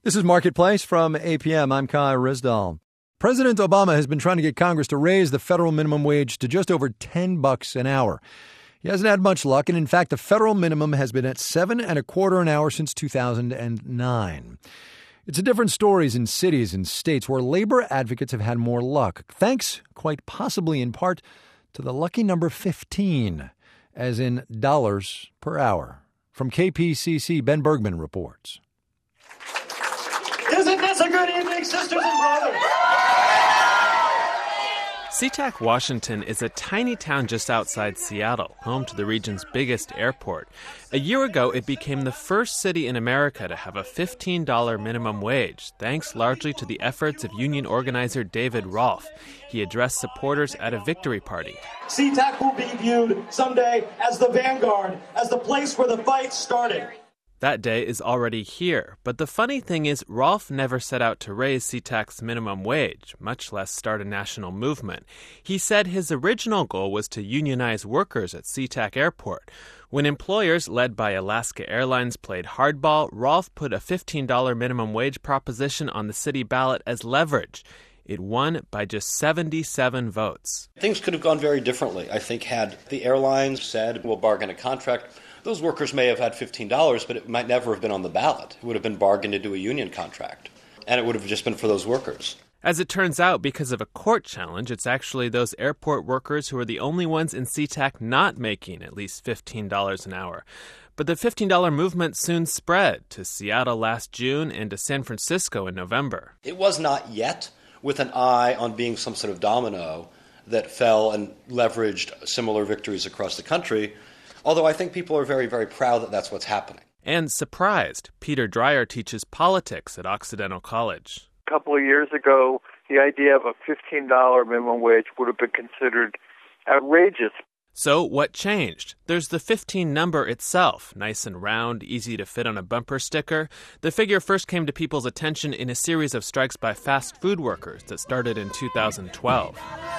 This is Marketplace from APM. I'm Kai Rizdal. President Obama has been trying to get Congress to raise the federal minimum wage to just over $10 an hour. He hasn't had much luck, and in fact, the federal minimum has been at $7.25 an hour since 2009. It's a different stories in cities and states where labor advocates have had more luck, thanks, quite possibly in part, to the lucky number 15, as in dollars per hour. From KPCC, Ben Bergman reports. Isn't this a good evening, sisters and brothers? SeaTac, Washington is a tiny town just outside Seattle, home to the region's biggest airport. A year ago, it became the first city in America to have a $15 minimum wage, thanks largely to the efforts of union organizer David Rolfe. He addressed supporters at a victory party. SeaTac will be viewed someday as the vanguard, as the place where the fight started. That day is already here, but the funny thing is Rolfe never set out to raise SeaTac's minimum wage, much less start a national movement. He said his original goal was to unionize workers at SeaTac Airport. When employers led by Alaska Airlines played hardball, Rolfe put a $15 minimum wage proposition on the city ballot as leverage. It won by just 77 votes. Things could have gone very differently. I think had the airlines said, we'll bargain a contract, those workers may have had $15, but it might never have been on the ballot. It would have been bargained into a union contract, and it would have just been for those workers. As it turns out, because of a court challenge, it's actually those airport workers who are the only ones in SeaTac not making at least $15 an hour. But the $15 movement soon spread to Seattle last June and to San Francisco in November. It was not yet with an eye on being some sort of domino that fell and leveraged similar victories across the country. Although I think people are very, very proud that that's what's happening. And surprised. Peter Dreyer teaches politics at Occidental College. A couple of years ago, the idea of a $15 minimum wage would have been considered outrageous. So what changed? There's the 15 number itself, nice and round, easy to fit on a bumper sticker. The figure first came to people's attention in a series of strikes by fast food workers that started in 2012.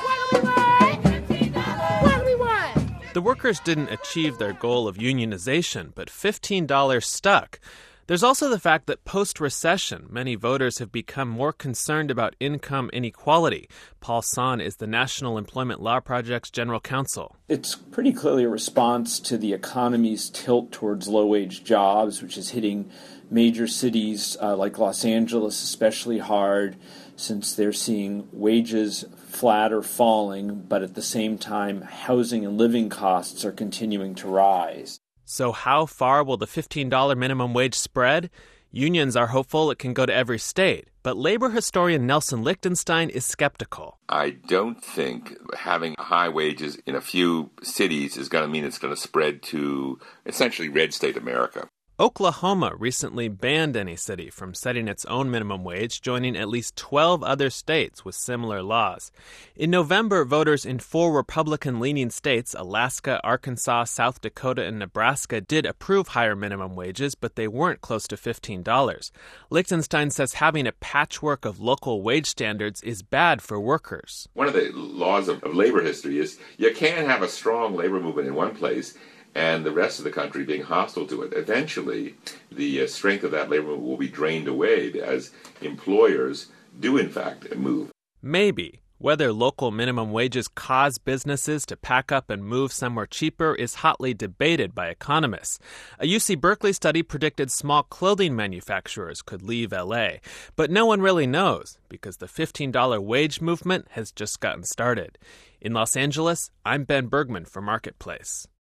The workers didn't achieve their goal of unionization, but $15 stuck. There's also the fact that post-recession, many voters have become more concerned about income inequality. Paul Son is the National Employment Law Project's general counsel. It's pretty clearly a response to the economy's tilt towards low-wage jobs, which is hitting major cities like Los Angeles especially hard, since they're seeing wages flat or falling, but at the same time, housing and living costs are continuing to rise. So how far will the $15 minimum wage spread? Unions are hopeful it can go to every state, but labor historian Nelson Lichtenstein is skeptical. I don't think having high wages in a few cities is going to mean it's going to spread to essentially red state America. Oklahoma recently banned any city from setting its own minimum wage, joining at least 12 other states with similar laws. In November, voters in 4 Republican-leaning states, Alaska, Arkansas, South Dakota, and Nebraska, did approve higher minimum wages, but they weren't close to $15. Lichtenstein says having a patchwork of local wage standards is bad for workers. One of the laws of labor history is you can't have a strong labor movement in one place and the rest of the country being hostile to it. Eventually, the strength of that labor movement will be drained away as employers do, in fact, move. Maybe. Whether local minimum wages cause businesses to pack up and move somewhere cheaper is hotly debated by economists. A UC Berkeley study predicted small clothing manufacturers could leave LA. But no one really knows, because the $15 wage movement has just gotten started. In Los Angeles, I'm Ben Bergman for Marketplace.